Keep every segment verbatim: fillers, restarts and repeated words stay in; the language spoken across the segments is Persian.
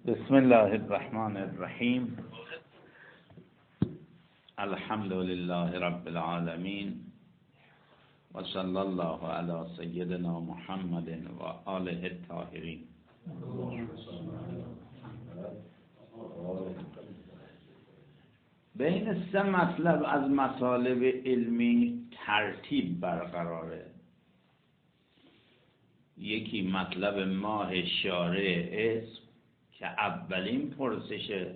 بسم الله الرحمن الرحیم. الحمد لله رب العالمین و صلی الله علی سیدنا محمد و آله الطاهرین. بین سه مطلب از مطالب علمی ترتیب برقراره. یکی مطلب ماه شارع اسم که اولین پرسشه،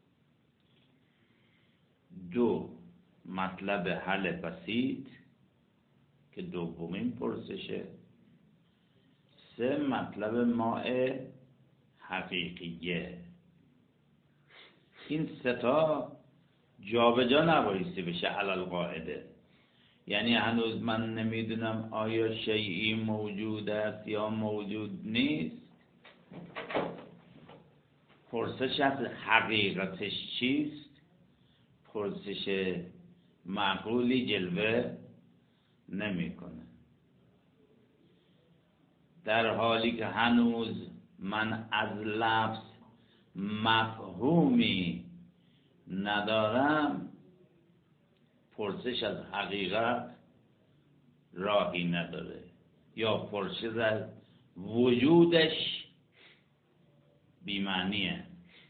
دو مطلب حل بسیط که دومین پرسشه، سه مطلب ماء حقیقیه. این سه تا جابجا نبایستی بشه علل قاعده. یعنی هنوز من نمیدونم آیا شیئی موجود است یا موجود نیست. پرسش از حقیقتش چیست پرسش معقولی جلوه نمیکنه. در حالی که هنوز من از لفظ مفهومی ندارم، پرسش از حقیقت راهی نداره، یا پرسش از وجودش بی‌معنیه.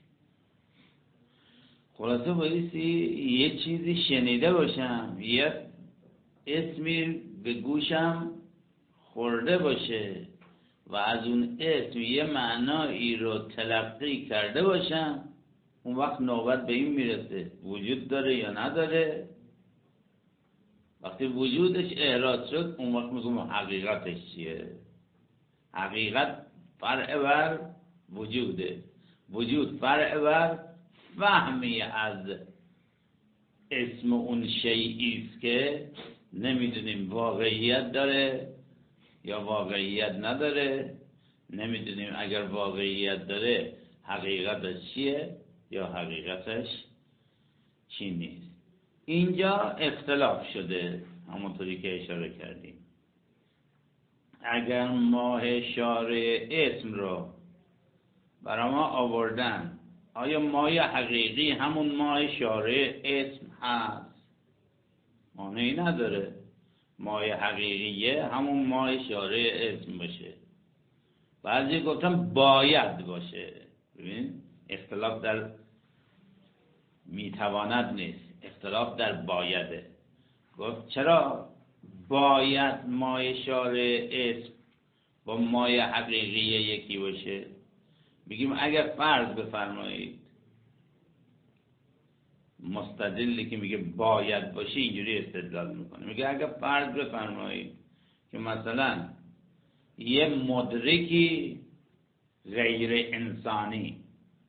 خلاصه بایستی یه چیزی شنیده باشم، یه اسمی به گوشم خورده باشه و از اون اسم یه معنایی رو تلقی کرده باشم، اون وقت نوبت به این میرسه وجود داره یا نداره. وقتی وجودش احراز شد، اون وقت میگم حقیقتش چیه. حقیقت فرع بر وجوده، وجود فرع بر فهمی از اسم اون شیئی است که نمیدونیم واقعیت داره یا واقعیت نداره، نمیدونیم اگر واقعیت داره حقیقتش چیه یا حقیقتش چی نیست. اینجا اختلاف شده، همونطوری که اشاره کردیم. اگر ماه شارع اسم رو برای ما آوردن، آیا ماه حقیقی همون ماه شارع اسم هست؟ معنی نداره ماه حقیقیه همون ماه شارع اسم باشه. بعضی گفتن باید باشه. ببین اختلاف در میتواند نیست، اختلاف در بایده. گفت چرا باید ماه شارع اسم با ماه حقیقی یکی باشه؟ بگیم اگر فرض بفرمایید مستدلی که میگه باید باشه اینجوری استدلال میکنه، میگه اگر فرض بفرمایید که مثلا یه مدرکی غیر انسانی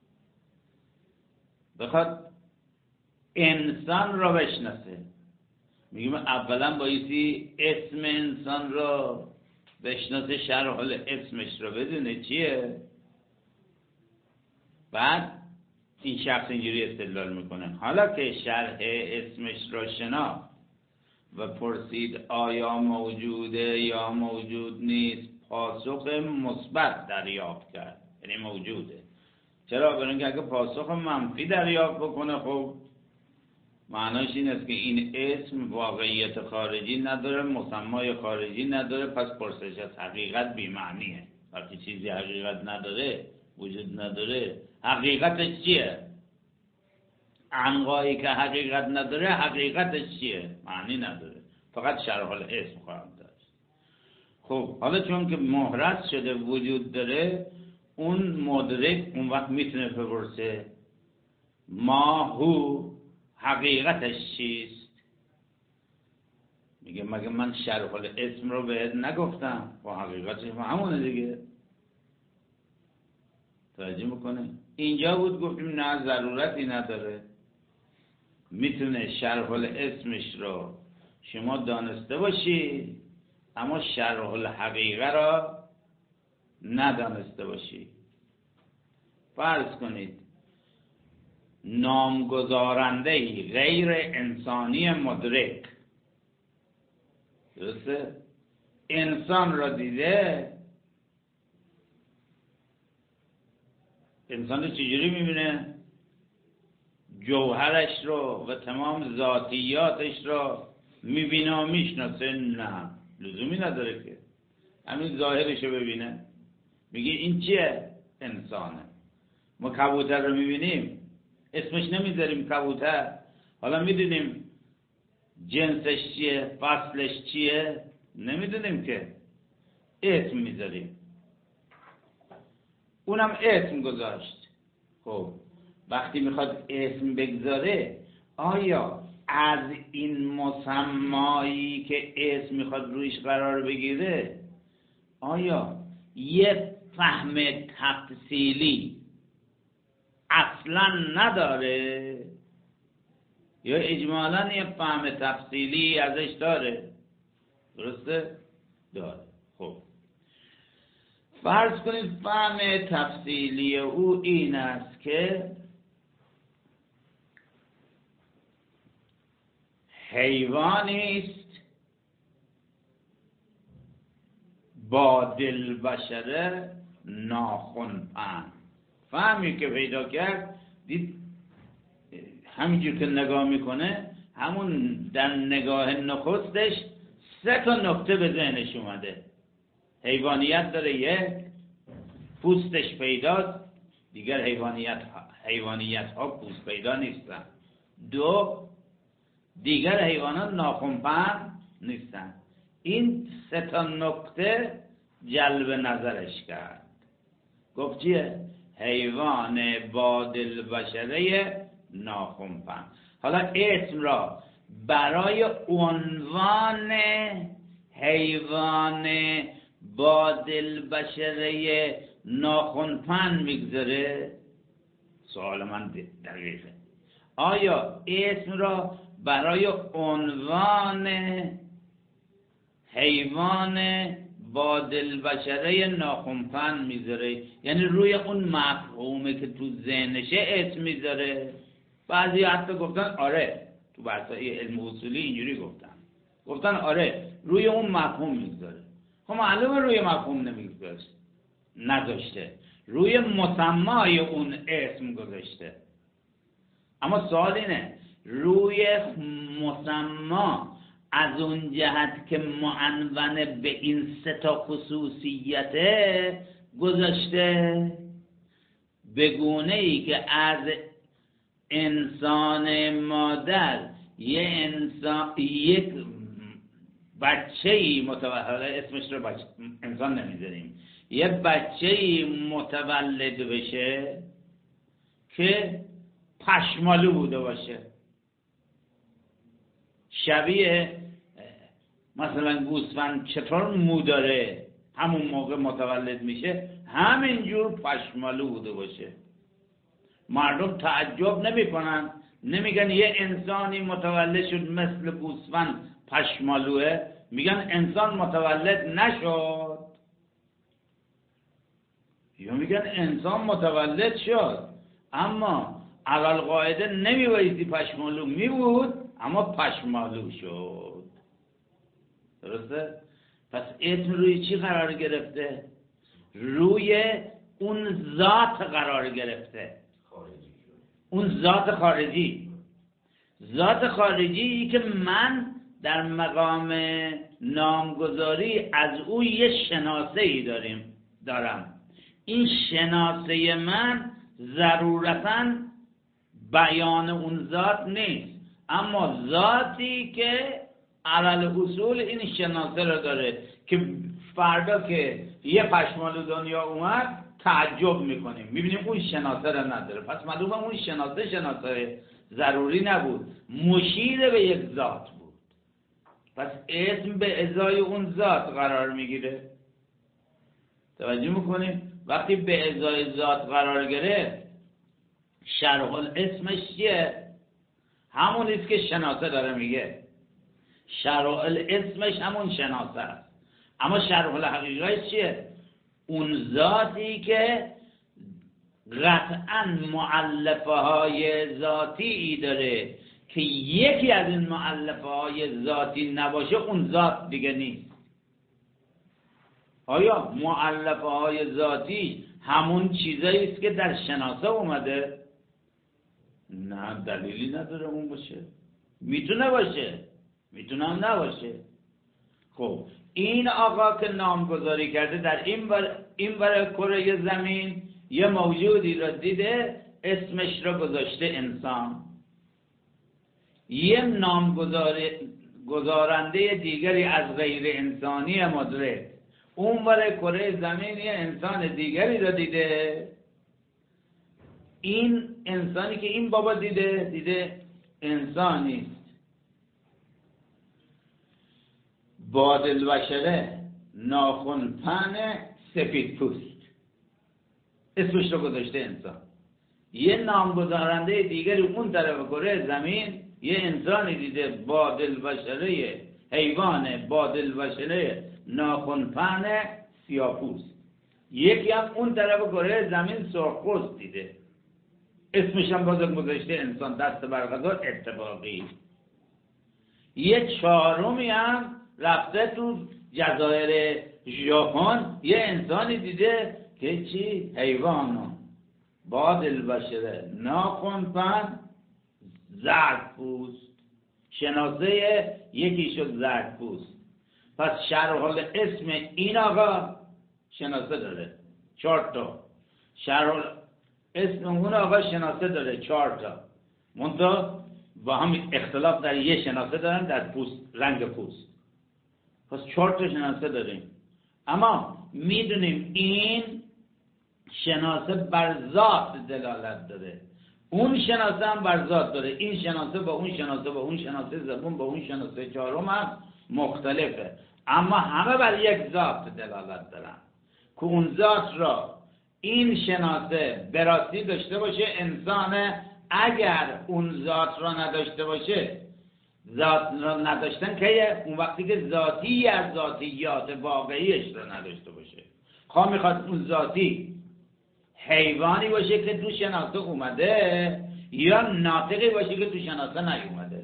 بخواد انسان را بشناسه، میگیم اولا بایستی اسم انسان را بشناسه، شرح اسمش را بدونه چیه، بعد این شخص اینجوری استدلال میکنه. حالا که شرح اسمش را شناخت و پرسید آیا موجوده یا موجود نیست، پاسخ مثبت دریافت کرد، یعنی موجوده. چرا؟ برای اینکه اگه پاسخ منفی دریافت بکنه، خب معناش این است که این اسم واقعیت خارجی نداره، مسمای خارجی نداره، پس پرسش از حقیقت بی‌معنیه. وقتی چیزی حقیقت نداره، وجود نداره، حقیقتش چیه؟ عنقایی که حقیقت نداره حقیقتش چیه؟ معنی نداره، فقط شرح الاسم خواهم داشت. خب حالا چون که محرز شده وجود داره، اون مدرک اون وقت میتونه بپرسه ما هو حقیقتش چیست؟ میگه مگه من شرح الاسم رو بهت نگفتم؟ و حقیقتش همونه دیگه. توجه میکنه؟ اینجا بود گفتیم نه ضرورتی نداره، میتونه شرح الاسمش رو شما دانسته باشی اما شرح الحقیقه را ندانسته باشی. فرض کنید نامگذارنده غیر انسانی مدرک، درسته؟ انسان را دیده، انسان رو چجوری میبینه؟ جوهرش رو و تمام ذاتیاتش رو میبینه و میشناسه؟ نه، لزومی نداره که همین ظاهرش رو ببینه. میگه این چیه؟ انسانه. ما کبوتر رو میبینیم اسمش نمیذاریم کبوتر، حالا میدونیم جنسش چیه، فصلش چیه، نمیدونیم که، اسم میذاریم. اونم اسم گذاشت. خب وقتی میخواد اسم بگذاره، آیا از این مسمایی که اسم میخواد رویش قرار بگیره، آیا یه فهم تفصیلی اصلا نداره یا اجمالاً یه فهم تفصیلی ازش داره؟ درسته؟ داره. خب فرض کنید فهم تفصیلی او این است که حیوانی است با دل بشره ناخن پهن. فهمی که پیدا کرد، دید همینجور که نگاه میکنه، همون در نگاه نخستش سه تا نکته به ذهنش اومده. حیوانیت داره، یک، پوستش پیداست، دیگر حیوانیت ها, حیوانیت ها پوست پیدا نیستن. دو، دیگر حیوانات ناخن پهن نیستن. این سه تا نکته جلب نظرش کرد. گفت چیه؟ حیوان با دل بشره ناخن پهن. حالا اسم را برای عنوان حیوان با دل بشره ناخن پهن میگذاره. سوال من دقیقه، آیا اسم را برای عنوان حیوان با دل بشره ناخن پهن میذاره؟ یعنی روی اون مفهومه که تو ذهنشه اسم میذاره؟ بعضی حتی گفتن آره، تو بحثای علم اصولی اینجوری گفتن گفتن آره روی اون مفهوم میذاره. خب معلومه روی مفهوم نمیذاره، نذاشته، روی مسمای اون اسم گذاشته. اما سوال اینه، روی مسما از اون جهت که معنون به این سه تا خصوصیته گذاشته، به گونه ای که از انسان مادر یه انسان یک بچه‌ای متولد، اسمش رو بچه انسان نمیذاریم، یه بچه‌ای متولد بشه که پشمالو بوده باشه، شبیه مثلا گوسفند چطور مو داره همون موقع متولد میشه، همینجور پشمالو بوده باشه. مردم تعجب نمی کنن، نمیگن یه انسانی متولد شد مثل گوسفند پشمالوه، میگن انسان متولد نشد، یا میگن انسان متولد شد اما علال قاعده نمیبایستی پشمالو میبود اما پشمالو شد. درسته؟ پس اسم روی چی قرار گرفته؟ روی اون ذات قرار گرفته، اون ذات خارجی. ذات خارجی که من در مقام نامگذاری از او یه شناسه ای داریم دارم. این شناسه من ضرورتاً بیان اون ذات نیست، اما ذاتی که علل اصول این شناسه رو داره که فردا که یه پشمالو دنیا اومد تعجب میکنیم، میبینیم اون شناسه رو نداره. پس معلومه اون شناسه شناسه ضروری نبود، مشیر به یک ذات بود. پس اسم به ازای اون ذات قرار میگیره. توجه میکنیم؟ وقتی به ازای ذات قرار گرفت، شرح الاسمش چیه؟ همونیست که شناسه داره میگه. شرح الاسمش همون شناسه است. اما شرح الحقیقه چیه؟ اون ذاتی که قطعا مؤلفه های ذاتی داره که یکی از این مؤلفه های ذاتی نباشه اون ذات دیگه نیست. آیا مؤلفه های ذاتی همون چیزایی است که در شناسه اومده؟ نه، دلیلی نداره اون باشه. میتونه باشه، میتونه هم نباشه. خب این آقا که نامگذاری کرده در این بر این بر کره زمین یه موجودی را دیده، اسمش را گذاشته انسان. یه نامگذارنده دیگری از غیر انسانی مدرک اون بر کره زمین یه انسان دیگری را دیده. این انسانی که این بابا دیده دیده انسانیست بادل بشره، ناخن پهن، سفید پوست، اسمش رو گذاشته انسان. یه نامگذارنده دیگری اون طرف کره زمین یه انسانی دیده بادل بشره، حیوان بادل بشره، ناخن پهن، سیاه پوست. یکی هم اون طرف کره زمین سرخپوست دیده، اسمش هم بازم گذاشته انسان. دست برقضا اتفاقی. یه چهارمی هم رفته تو جزایر ژاپن یه انسانی دیده که چی؟ حیوانو بادل بشره، ناخن پهن، زرد پوست. شناسه یکی شد زرد پوست. پس شرح اسم این آقا شناسه داره چهار تا، شرح اسم اون آقا شناسه داره چهار تا، منتها با هم اختلاف در یه شناسه دارن در پوست، رنگ پوست. پس چهار تا شناسه داریم. اما میدونیم این شناسه بر ذات دلالت داره، اون شناسه هم بر ذات داره. این شناسه با اون شناسه با اون شناسه زبون با اون شناسه چهارم هم مختلفه، اما همه بر یک ذات دلالت دارن که اون ذات را این شناسه براستی داشته باشه انسانه. اگر اون ذات را نداشته باشه، ذات را نداشتن که اون وقتی که ذاتی از ذاتیات واقعیش را نداشته باشه. خواه میخواد اون ذاتی حیوانی باشه که تو شناسه اومده یا ناطقی باشه که تو شناسه نیومده.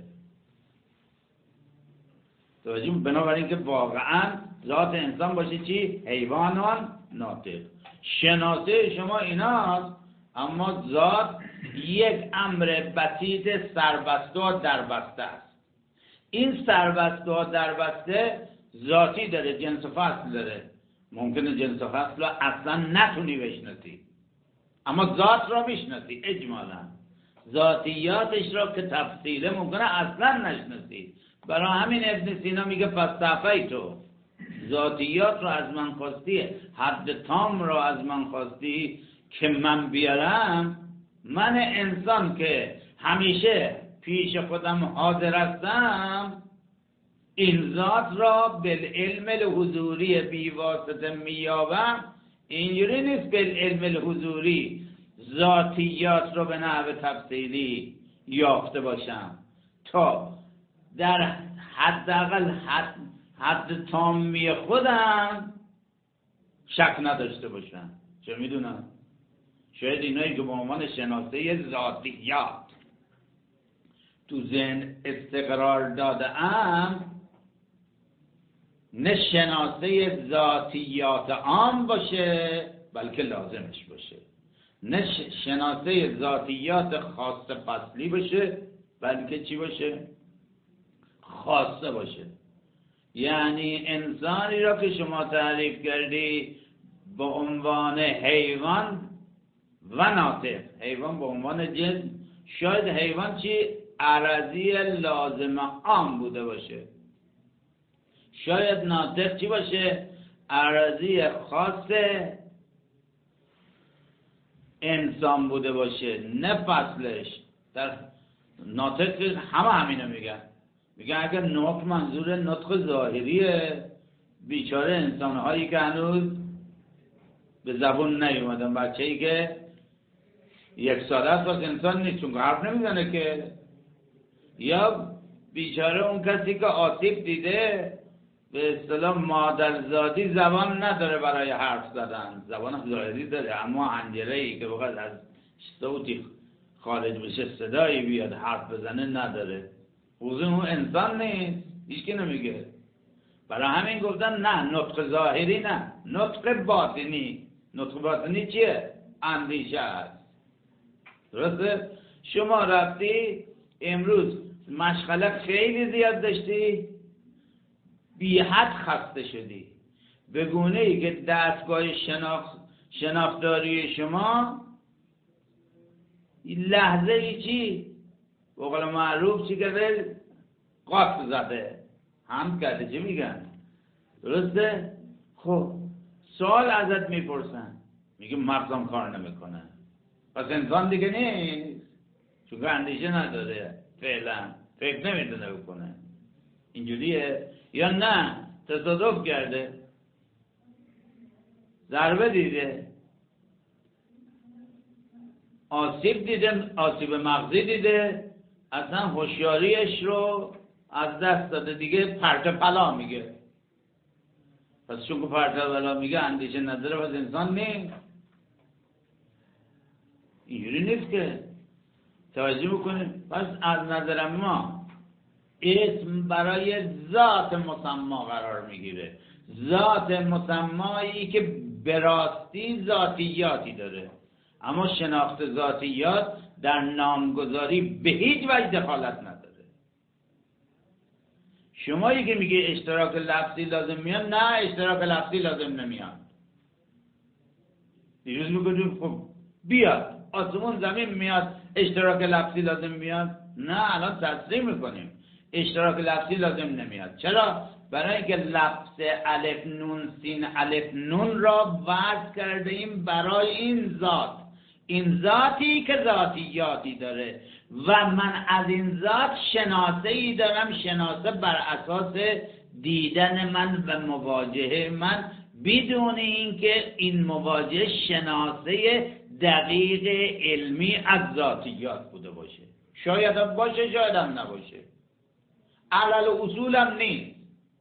توجه. بنابراین که واقعا ذات انسان باشه چی؟ حیوانان ناطق. شناسه شما ایناست، اما ذات یک امر بسیط سربسته و دربسته است. این سربسته و دربسته ذاتی داره، جنس و فصل داره. ممکنه جنس و فصل را اصلا نتونی بشناسی، اما ذات را میشناسی اجمالا. ذاتیاتش را که تفصیله ممکنه اصلا نشناسی. برای همین ابن سینا میگه پس صفحه تو ذاتیات را از من خواستی، حد تام را از من خواستی که من بیارم. من انسان که همیشه پیش خودم حاضر هستم، این ذات را بالعلم الحضوری بی واسطه میابم. اینجوری نیست بالعلم الحضوری ذاتیات را به نحو تفصیلی یافته باشم تا در حداقل حد حد تامی خودم شک نداشته باشم. چه میدونم، شاید اینایی که به عنوان شناسه ذاتیات تو ذهن استقرار داده ام، نه شناسه ذاتیات عام باشه بلکه لازمش باشه، نه شناسه ذاتیات خاص فصلی باشه بلکه چی باشه؟ خاصه باشه. یعنی انسانی را که شما تعریف کردی به عنوان حیوان و ناطق، حیوان به عنوان جنس، شاید حیوان چی؟ عرضی لازم عام بوده باشه. شاید ناطق چی باشه؟ عرضی خاص انسان بوده باشه، نه فصلش. در ناطق همه همینو میگن، میگن اگر نطق منظور نطق ظاهریه، بیچاره انسانهایی که هنوز به زبون نیومدن، بچه‌ای که یک ساله است واسه انسان نیست چون حرف نمیزنه که، یا بیچاره اون کسی که آسیب دیده، به اصطلاح مادرزادی زبان نداره برای حرف زدن، زبان ظاهری داره اما حنجره‌ای که بخواد از صوتی خارج بشه صدایی بیاد حرف بزنه نداره. اوزون اون انسان نیست، هیچ کی نمیگه. برای همین گفتن نه نطق ظاهری، نه نطق باطنی، نطق باطنی چیه؟ اندیشه است. درسته؟ شما رفتی امروز مشغله خیلی زیاد داشتی، بی حد خسته شدی، به گونه ای که دستگاه شناخت شناختاری شما لحظه ای چی؟ به قول معروف چی کرده؟ قاط زده، هم کرده. چی میگن؟ درسته؟ خب سوال ازت میپرسن، میگه مغزم کار نمیکنه، پس انسان دیگه نیست، چون که اندیشه نداره، فعلا فکر نمیتونه بکنه. اینجوریه یا نه تصادف کرده، ضربه دیده، آسیب دیده، آسیب مغزی دیده، اصلا هوشیاریش رو از دست داده، دیگه پرت پلا میگه. پس چون که پرت پلا میگه اندیشه نداره، پس انسان نیست. اینجوری نیست که توجه بکنیم. پس از نظر ما اسم برای ذات مسما قرار میگیره، ذات مسمایی که به راستی ذاتیاتی داره. اما شناخت ذاتیات در نامگذاری به هیچ وجه دخالت نداره. شمایی که میگه اشتراک لفظی لازم میاد، نه اشتراک لفظی لازم نمیاد. دیروز میگفتیم خب بیاد آسمون زمین میاد اشتراک لفظی لازم میاد، نه الان تصریح میکنیم اشتراک لفظی لازم نمیاد. چرا؟ برای اینکه لفظ الف نون سین الف نون را وضع کرده ایم برای این ذات، این ذاتی که ذاتیاتی داره و من از این ذات شناسه ای دارم، شناسه بر اساس دیدن من و مواجهه من، بدون اینکه این مواجهه شناسه دقیق علمی از ذاتیات بوده باشه. شاید هم باشه، شاید هم نباشه، علل اصول هم نیست،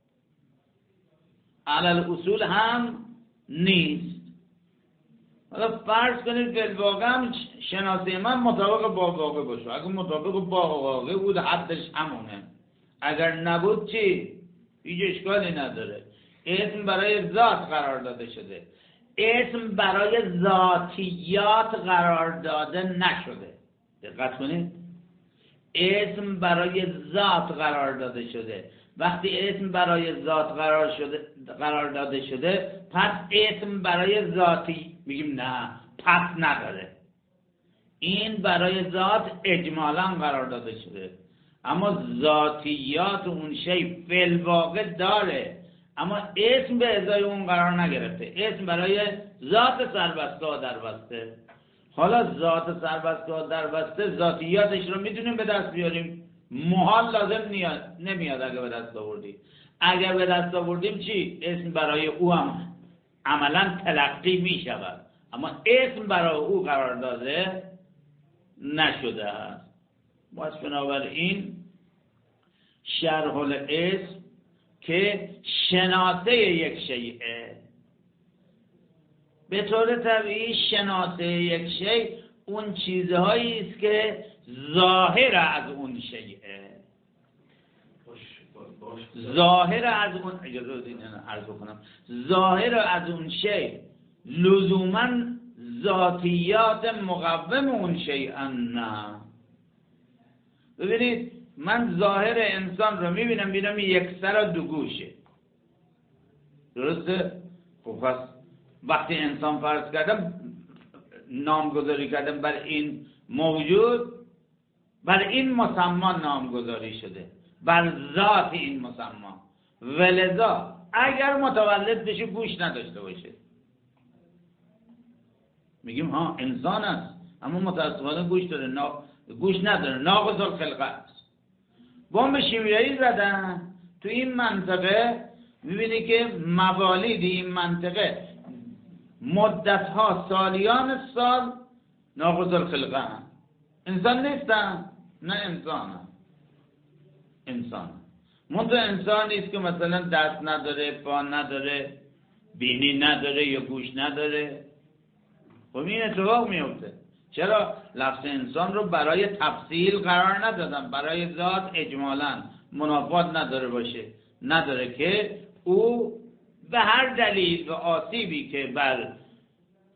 علل اصول هم نیست. حالا فرض کنید بالواقع هم شناسه من مطابق با واقع باشه. اگر مطابق با واقع بود حدش همونه، اگر نبود چی؟ هیچ اشکالی نداره. اسم برای ذات قرار داده شده، اسم برای ذاتیات قرار داده نشده. دقت کنید، اسم برای ذات قرار داده شده. وقتی اسم برای ذات قرار شده قرار داده شده پس اسم برای ذاتی میگیم نه، پس نداره. این برای ذات اجمالا قرار داده شده، اما ذاتیات اون شی فی الواقع داره، اما اسم به ازای اون قرار نگرفته. اسم برای ذات سربسته و دربسته. حالا ذات سربسته و دربسته ذاتیاتش رو میتونیم به دست بیاریم، محال لازم نیاد نمیاد اگه به دست آوردیم. اگر به دست آوردیم چی؟ اسم برای او هم عملا تلقی میشود، اما اسم برای او قرار داده نشده است. باز بنابراین شرح الاسم که شناسه یک شیء، به طور طبیعی شناسه یک شیء اون چیزهایی است که ظاهر از اون شیء، ظاهر از اون، اجازه بدین عرض بکنم، ظاهر از اون شیء لزوما ذاتیات مقوم اون شیء نه. ببینید من ظاهر انسان رو میبینم، ببینم یک سر و دو گوشه، درسته؟ خب پس وقتی انسان فرض کردم نامگذاری کردم بر این موجود، بر این مسما نامگذاری شده، بر ذات این مسما. ولذا اگر متولد بشه گوش نداشته باشه میگیم ها انسان است، اما متاسفانه گوش داره، نا... گوش نداره، ناقص الخلقه است. بمب شیمیایی زدن تو این منطقه، میبینی که موالید این منطقه مدت ها سالیان سال ناقص الخلقه هم. انسان نیستن؟ نه انسان هم. انسان منطقه انسان نیست که مثلا دست نداره، پا نداره، بینی نداره یا گوش نداره. خب این اتفاق میفته. چرا؟ لفظ انسان رو برای تفصیل قرار ندادن، برای ذات اجمالا منافات نداره باشه، نداره که او به هر دلیل و آسیبی که بر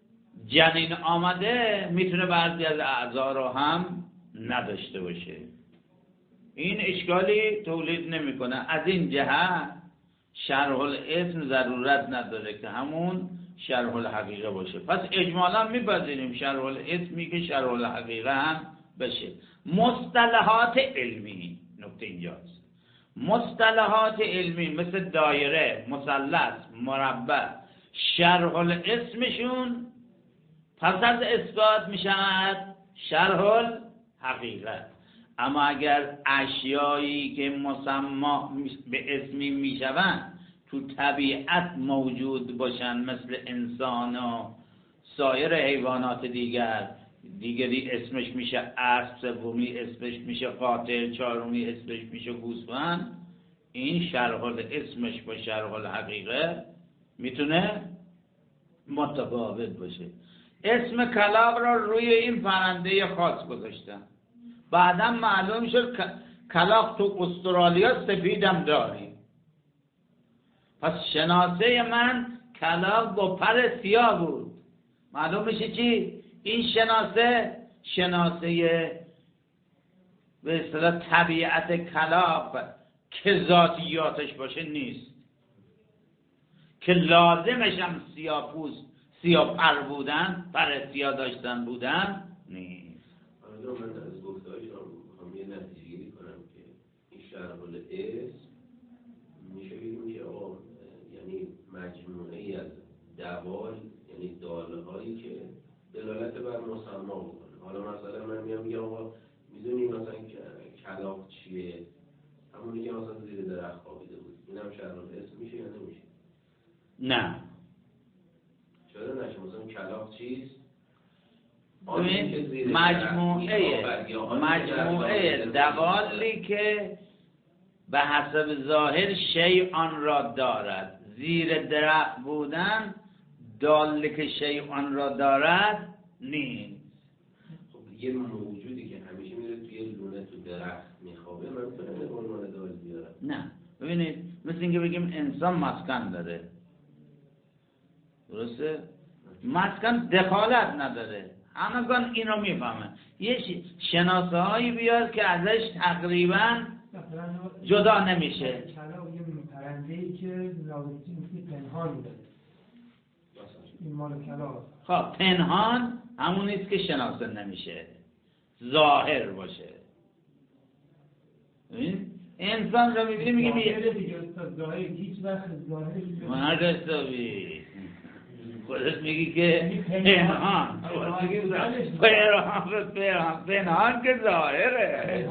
جنین آمده میتونه بعضی از اعضا رو هم نداشته باشه. این اشکالی تولید نمیکنه. از این جهت شرح الاسم ضرورت نداره که همون شرح الحقیقه باشه. پس اجمالا میپذیریم شرح الاسمی که شرح الحقیقه هم بشه. مصطلحات علمی، نکته اینجاست، مصطلحات علمی مثل دایره، مثلث، مربع، شرح الاسمشون پس از اثبات میشود شرح الحقیقه. اما اگر اشیایی که مسما به اسمی میشوند تو طبیعت موجود باشن مثل انسان و سایر حیوانات دیگر، دیگری اسمش میشه اسب، سومی اسمش میشه قاتل، چهارمی اسمش میشه گوسفند، این شرح الاسمش با شرح الحقیقه میتونه متفاوت باشه. اسم کلاغ را روی این پرنده خاص گذاشتن، بعدا معلوم شد کلاغ تو استرالیا سفیدم داریم. پس شناسه من کلاغ با پر سیاه بود. معلوم میشه چی؟ این شناسه شناسه به اصطلاح طبیعت کلاغ که ذاتیاتش باشه نیست، که لازمش هم سیاه پوست سیاه پر بودن، پر سیاه داشتن بودن نیست. حالا من از گفته‌های شما میخوام یه نتیجه گیری کنم که این شرح الاسم میشه بگیم که آقا یعنی مجموعه‌ای از دوال، یعنی داله‌هایی که دلالت بر مسما بکنه. حالا مثلا من میام میگم آقا میدونی مثلا کلاغ چیه؟ همونی که مثلا زیر درخت خوابیده بود، اینم شرح الاسم میشه یا نمیشه؟ نه. چرا نشه؟ مثلا کلاغ چیست؟ مجموعه مجموعه دوالی که به حسب ظاهر شیء آن را دارد. زیر درخت بودن دالی که شیء آن را دارد نیست. خب یه موجودی که همیشه میره توی لونه تو درخت میخوابه، من میتونم به عنوان دال بیارم؟ نه. ببینید مثل اینکه بگیم انسان مسکن داره، درسته؟ مسکن دخالت نداره، همگان اینو میفهمن. یه شناسه هایی بیار که ازش تقریبا جدا نمیشه. کلاغ یه پرنده‌ای که رابطی مثل پنهان داره، این مال کلاغ. خب پنهان همون نیست که شناسه نمیشه، ظاهر باشه. این انسان رو میبینی میگه ظاهر دیگه استاد، ظاهر هیچ وقت ظاهر مرد حسابی خودت میگی که پنهان پنهان پنهان که ظاهره.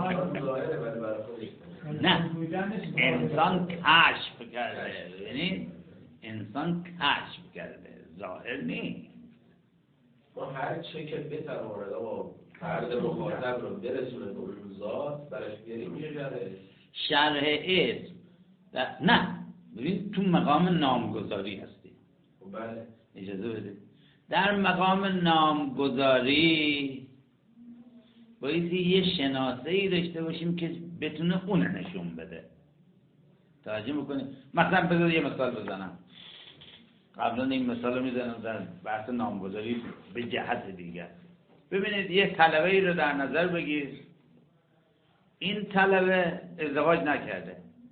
نه، انسان کشف کرده، یعنی انسان کشف کرده، ظاهر نیست. ما هر چه که بتواند آقا فرد مخاطب رو برسونه به اون ذات براش بیاریم میشه شرح شرح اسم. نه ببین تو مقام نامگذاری هستی. بله اجازه بده. در مقام نامگذاری بایدی یه شناسه ای داشته باشیم که بتونه اون نشون بده. توجه میکنیم؟ مثلا بذار یه مثال بزنم. قبلا این مثال رو میزنم در بحث نامگذاری به جهت دیگر. ببینید یه طلبه ای رو در نظر بگیر، این طلبه ازدواج نکرده،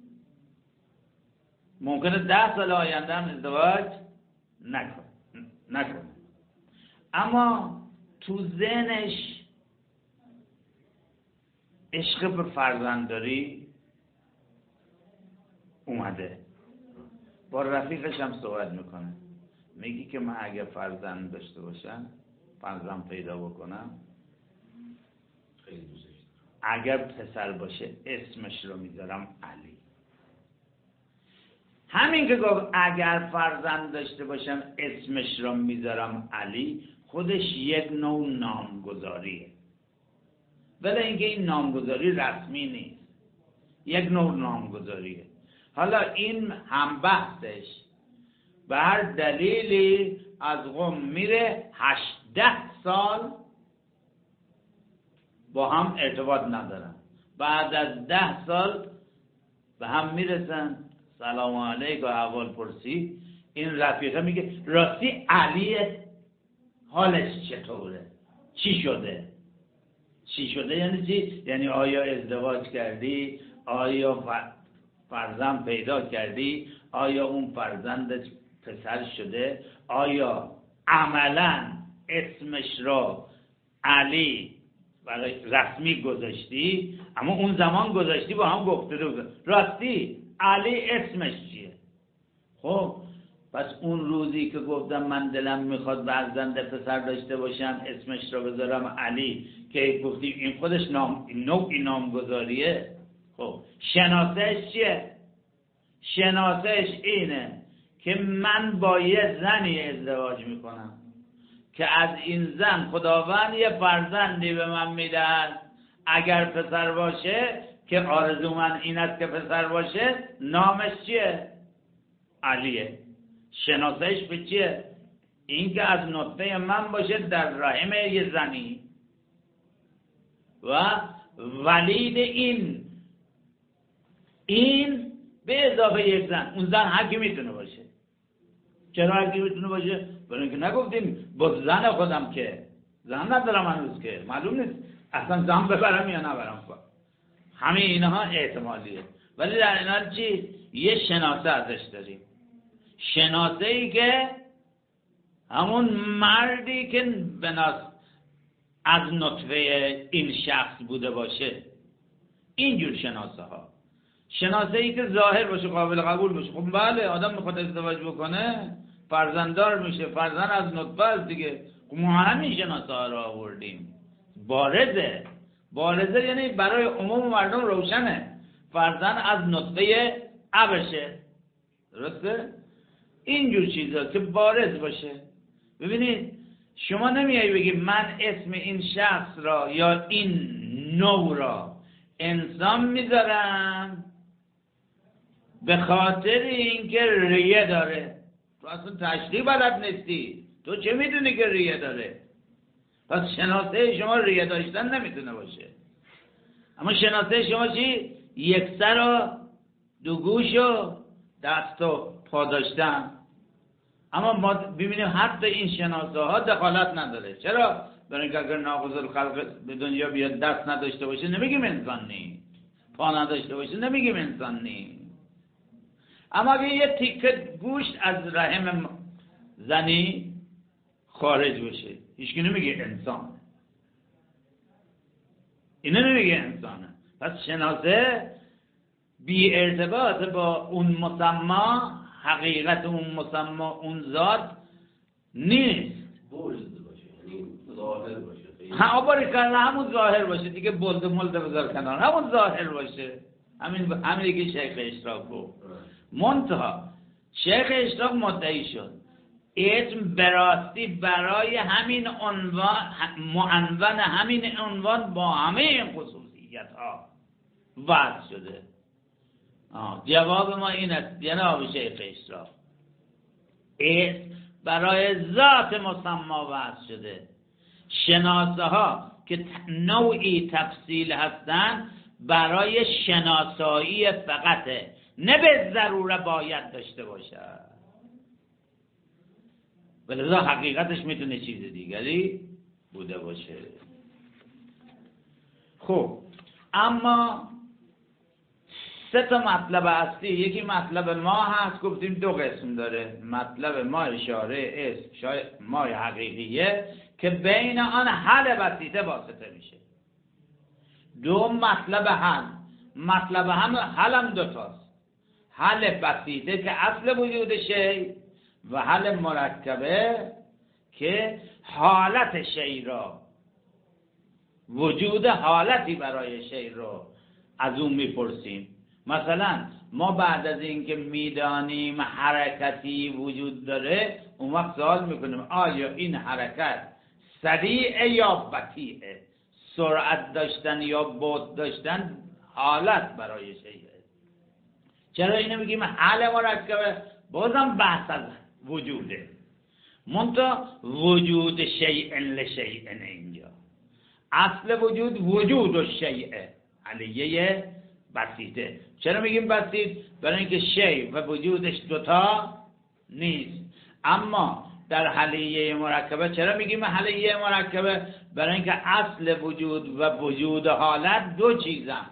ممکنه ده سال آینده هم ازدواج نکنه نکنه اما تو ذهنش عشق به فرزندداری اومده، با رفیقش هم صحبت میکنه، میگی که من اگر فرزند داشته باشم، فرزند پیدا بکنم، خیلی دوستش اگر پسر باشه اسمش رو میذارم علی. همین که گفت اگر فرزند داشته باشم اسمش رو میذارم علی، خودش یک نوع نامگذاریه، ولی اینکه این نامگذاری رسمی نیست، یک نوع نامگذاریه. حالا این هم بحثش به هر دلیلی از قم میره هشده سال با هم ارتباط ندارن، بعد از ده سال به هم میرسن، سلام علیک و احوال پرسی. این رفیقه میگه راستی علیه؟ حالش چطوره، چی شده. چی شده یعنی چی؟ یعنی آیا ازدواج کردی، آیا فرزند پیدا کردی، آیا اون فرزندت پسر شده، آیا عملا اسمش را علی رسمی گذاشتی، اما اون زمان گذاشتی با هم گفته بود راستی علی اسمش چیه. خب پس اون روزی که گفتم من دلم میخواد فرزند پسر داشته باشم اسمش را بذارم علی، که گفتیم این خودش نام نوعی نامگذاریه. خب شناسش چیه؟ شناسش اینه که من با یه زنی ازدواج میکنم که از این زن خداوند یه فرزندی به من میدهد، اگر پسر باشه که آرزو من این است که پسر باشه، نامش چیه؟ علیه. شناسش به چیه؟ این که از نطفه من باشه در رحم یه زنی و ولید این این به اضافه یک زن. اون زن هر کی میتونه باشه. چرا هر کی میتونه باشه؟ برای اینکه نگفتیم با زن خودم که زن ندارم هنوز که معلوم نیست اصلا زن ببرم یا نبرم. همه اینها احتمالیه، ولی در این حال چی؟ یه شناسه ازش داریم. شناسه ای که همون مردی که بناس از نطفه این شخص بوده باشه. اینجور شناسه ها. شناسه ای که ظاهر باشه، قابل قبول باشه. خب بله آدم میخواد ازدواج بکنه فرزنددار میشه، فرزند از نطفه است دیگه. خب ما همین شناسه ها رو آوردیم. بارزه. بارزه یعنی برای عموم مردم روشنه فرزند از نطفه ابشه. درسته؟ اینجور چیزا که بارز باشه. ببینید شما نمیایی بگی من اسم این شخص را یا این نوع را انسان میذارم به خاطر اینکه ریه داره. تو اصلا تشریح بلد نیستی، تو چه میدونی که ریه داره؟ پس شناسه شما ریه داشتن نمیتونه باشه. اما شناسه شما چی؟ یک سر و دو گوش و دست و پا داشتن. اما ما ببینیم حتی این شناسه ها دخالت نداره. چرا؟ برای اینکه اگر ناقض الخلق به دنیا بیاد دست نداشته باشه نمیگیم انسان نی، پا نداشته باشه نمیگیم انسان نی. اما اگه یه تیکه گوشت از رحم زنی خارج بشه هیچکی نمیگه انسان، اینه نمیگه انسانه. پس شناسه بی ارتباط با اون مسما، حقیقت اون مسما اون ذات نیست. بولد باشه یعنی ظاهر باشه. ها آباری کنه همون ظاهر باشه دیگه. بولد مولد بذار کنار، همون ظاهر باشه. همین همینی که شیخ اشراق گفت. منتها شیخ اشراق مدعی شد اسم براستی برای همین عنوان معنون همین عنوان با همه این خصوصیت ها وضع شده. آه. جواب ما این است جناب شیخ اشراق، اسم برای ذات مسما وضع شده. شناسه ها که نوعی تفصیل هستند برای شناسایی فقطه، نه به ضروره باید داشته باشه. ولذا حقیقتش میتونه چیز دیگری بوده باشه. خب اما سه تا مطلب اصلی، یکی مطلب ما هست، گفتیم دو قسم داره. مطلب ما اشاره اسم شاید ما حقیقیه که بین آن حل بسیطه واسطه میشه. دو مطلب حل. مطلب هم حلم دوتاست، حل بسیطه که اصل وجود شی و حل مرکبه که حالت شی را، وجود حالتی برای شی رو از اون میپرسیم. مثلا ما بعد از اینکه میدانیم حرکتی وجود داره اون وقت سوال میکنیم آیا این حرکت سریع یا بطیئه، سرعت داشتن یا بطء داشتن حالت برای شیء. چرا اینو میگیم حل مرکبه؟ بازم بحث از وجوده، منتها وجود شیء لشیء اینجا. اصل وجود وجود و شیء علیه بسیطه. چرا میگیم بسیط؟ برای اینکه شیء و وجودش دوتا نیست، اما در حلیه مرکبه. چرا میگیم حلیه مرکبه؟ برای اینکه اصل وجود و وجود حالت دو چیزن.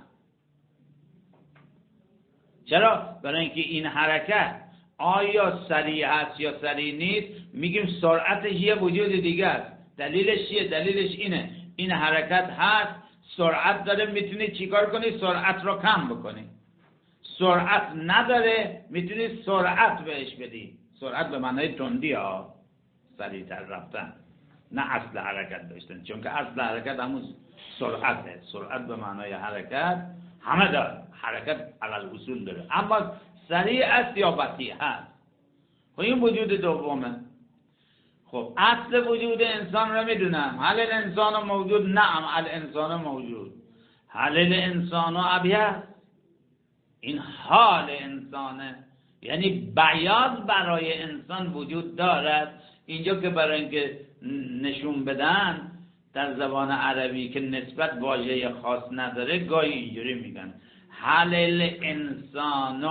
چرا؟ برای اینکه این حرکت آیا سریع هست یا سریع نیست، میگیم سرعتش یه وجود دیگه است. دلیلش چیه؟ دلیلش اینه این حرکت هست، سرعت داره، میتونی چیکار کنی؟ سرعت رو کم بکنی. سرعت نداره، میتونی سرعت بهش بدی. سرعت به معنای تندی ها، سریعتر رفتن، نه اصل حرکت داشتن، چون که اصل حرکت همون سرعته. سرعت به معنای حرکت همه داره، حرکت علل اصول داره، اما سریع است یا بطیء هست. خب این وجود دومه. خب اصل وجود انسان رو میدونم، هل الانسان موجود؟ نعم الانسان موجود. هل الانسان ابیض؟ این حال انسانه، یعنی بیاض برای انسان وجود دارد. اینجا که برای اینکه نشون بدن در زبان عربی که نسبت واژه خاص نداره، گاهی اینجوری میگن هل الانسان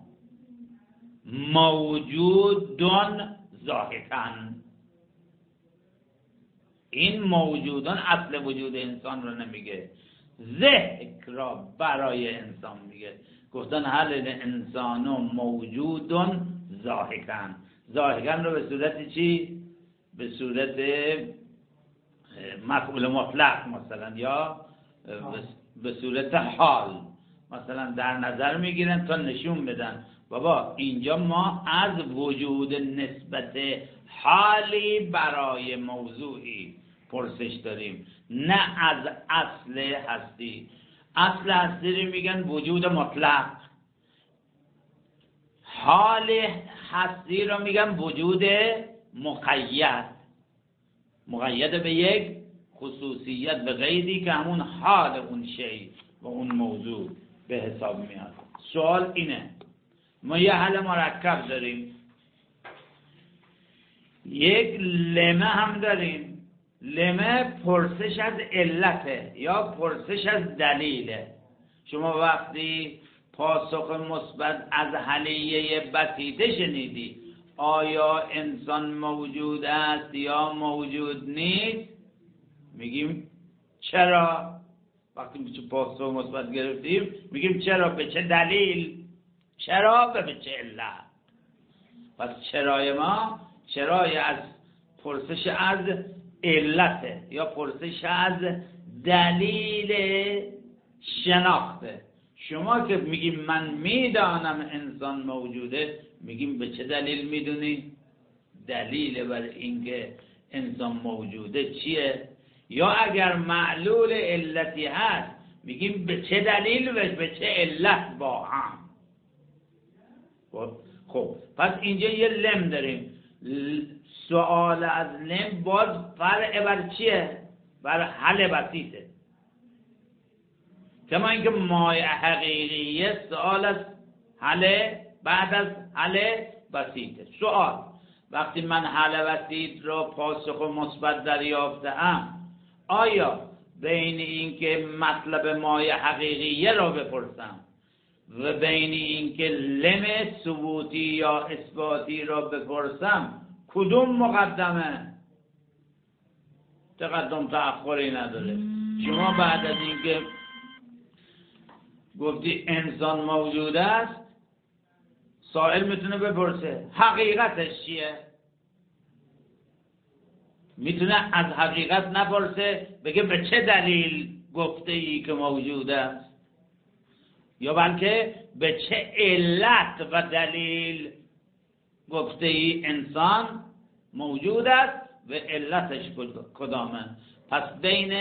موجودون ضاحکن. این موجودان اصل وجود انسان رو نمیگه، ضحک را برای انسان میگه. گفتن هل الانسان موجودون ضاحکن. ضاحکن رو به صورت چی؟ به صورت مفعول مطلق مثلا، یا به صورت حال مثلا در نظر میگیرن تا نشون بدن بابا اینجا ما از وجود نسبت حالی برای موضوعی پرسش داریم، نه از اصل هستی. اصل هستی رو میگن وجود مطلق، حال هستی رو میگن وجود مقید، مقید به یک خصوصیت به قیدی که همون حال اون شی و اون موضوع به حساب میاد. سوال اینه، ما یه حل مرکب داریم، یک لمه هم داریم. لمه پرسش از علته یا پرسش از دلیله. شما وقتی پاسخ مثبت از حلیه بسیطه شنیدی، آیا انسان موجود است یا موجود نیست، میگیم چرا. وقتی که پاسخ مثبت گرفتیم میگیم چرا، به چه دلیل، چرا به چه علت. پس چرای ما چرای از پرسش از علته یا پرسش از دلیل شناخته. شما که میگیم من میدانم انسان موجوده، میگیم به چه دلیل میدونی؟ دلیل بر اینکه انسان موجوده چیه؟ یا اگر معلول علتی هست میگیم به چه دلیل و به چه علت با هم. خب پس اینجا یه لم داریم. سوال از لم باز فرع بر چیه؟ بر حل بسیطه. کما اینکه مایه حقیقیه سوال از حل بعد از حل بسیطه. سوال وقتی من حل بسیط رو پاسخ مثبت دریافتم، آیا بین این که مطلب مایه حقیقیه رو بپرسم و بین این که لم ثبوتی یا اثباتی رو بپرسم کدوم مقدمه؟ تقدم تأخری نداره. شما بعد از این که گفتی انسان موجود است، سائل میتونه بپرسه حقیقتش چیه؟ میتونه از حقیقت نپرسه، بگه به چه دلیل گفته ای که موجود است، یا بلکه به چه علت و دلیل گفته ای انسان موجود است و علتش کدامه. پس بین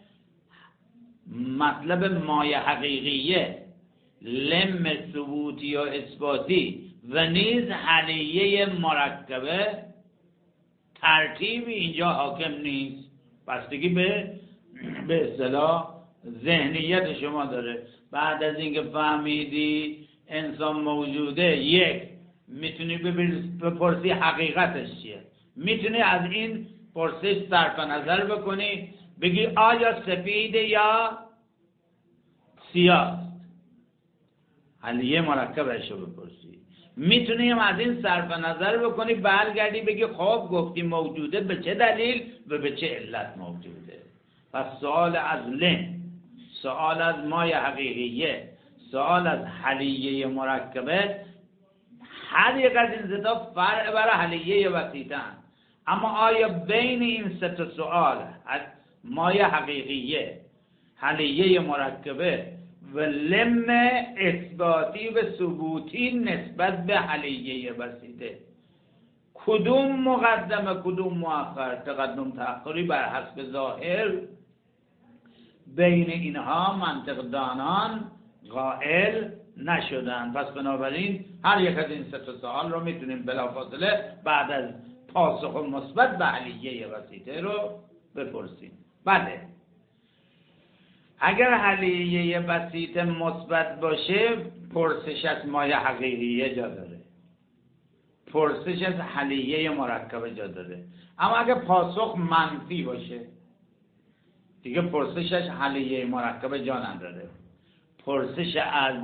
مطلب مایه حقیقیه، لم ثبوتی یا اثباتی و نیز حلیه مرکبه ترتیبی اینجا حاکم نیست. بستگی به به اصطلاح ذهنیت شما داره. بعد از اینکه فهمیدی انسان موجوده، یک میتونی بپرسی حقیقتش چیه، میتونی از این پرسش صرف نظر بکنی، بگی آیا سفید یا سیاه، حلیه مرکبش رو بپرسی. میتونیم از این صرف نظر بکنی برگردی بگی خب گفتی موجوده، به چه دلیل و به چه علت موجوده. پس سوال از لن، سوال از مای حقیقیه، سوال از حلیه مرکبه، هر یک از این زتا فرع برای حلیه وسیطن. اما آیا بین این سه تا سوال، مای حقیقیه، حلیه مرکبه و لم اثباتی و ثبوتی نسبت به حلیه وسیطه، کدوم مقدمه کدوم مؤخر، تقدم تأخری بر حسب ظاهر بین اینها منطق دانان قائل نشدن. پس بنابراین هر یک از این سه تا سوال رو میتونیم بلافاصله بعد از پاسخ مثبت به حلیه وسیطه رو بپرسیم. بله، اگر حلیه وسیطه مثبت باشه پرسش از مای حقیقیه جا داره، پرسش از حلیه مرکبه جا داره. اما اگر پاسخ منفی باشه دیگه پرسش از حلیه مرکبه جا نداره، پرسش از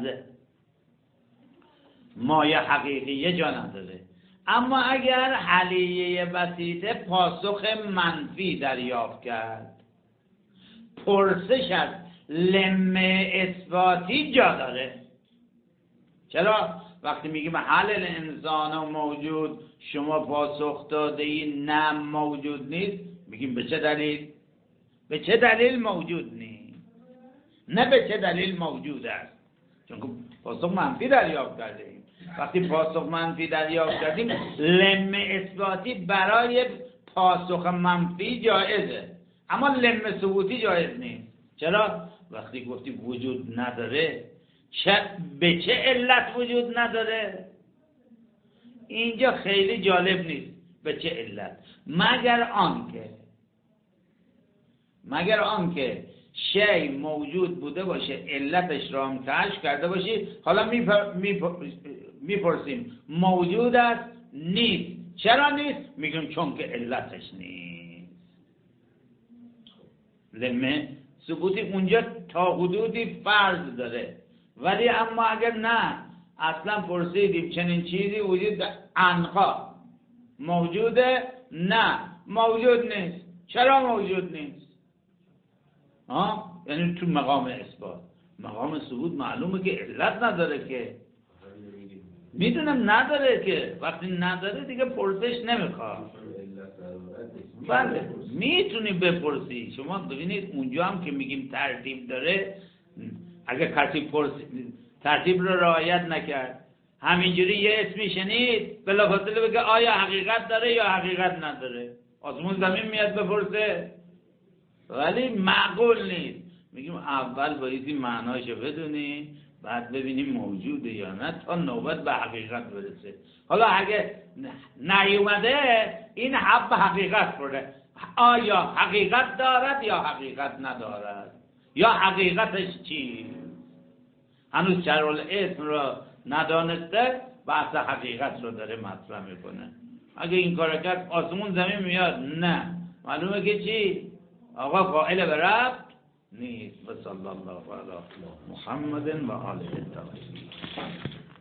مای حقیقیه جا نداره. اما اگر حلیه وسیطه پاسخ منفی دریافت کرد، پرسش از لم اثباتی جا داره. چرا؟ وقتی میگیم حل الانسان موجود، شما پاسخ داده ای نه موجود نیست، میگیم به چه دلیل؟ به چه دلیل موجود نیست؟ نه به چه دلیل موجود است؟ چون پاسخ منفی دریافت کردیم. وقتی پاسخ منفی دریافت کردیم، لم اثباتی برای پاسخ منفی جایزه، اما لم ثبوتی جایز نیست. چرا؟ وقتی گفتی وجود نداره، چه به چه علت وجود نداره؟ اینجا خیلی جالب نیست به چه علت، مگر آنکه مگر آنکه شی موجود بوده باشه، علتش را هم کشف کرده باشی. حالا میپرسیم موجود است؟ نیست. چرا نیست؟ میگیم چون که علتش نیست. لمه ثبوتی اونجا تا حدودی فرض داره، ولی اما اگر نه اصلا پرسیدیم چنین چیزی وجود انقا موجوده؟ نه موجود نیست. چرا موجود نیست؟ ها؟ یعنی تو مقام اثبات. مقام ثبوت معلومه که علت نداره، که میدونم نداره، که وقتی نداره دیگه پرسش نمیخواد. بله میتونی بپرسی. شما ببینید اونجا هم که میگیم ترتیب داره، اگه کسی پرسید ترتیب رو رعایت نکرد، همینجوری یه اسمی شنید بلافاصله بگه آیا حقیقت داره یا حقیقت نداره، آسمون زمین میاد بپرسه؟ ولی معقول نیست. میگیم اول باید این معناشو بدونی، بعد ببینیم موجوده یا نه، تا نوبت به حقیقت برسه. حالا اگه نیومده این حب به حقیقت برده، آیا حقیقت دارد یا حقیقت ندارد، یا حقیقتش چی؟ هنوز شرع الاسم را ندانسته، بحث حقیقت رو داره مطرح میکنه. اگه این کار کرد آسمون زمین میاد؟ نه، معلومه که چی؟ آقا قائل به ربط نیست. و صلی الله علی محمد و آله الطاهرین.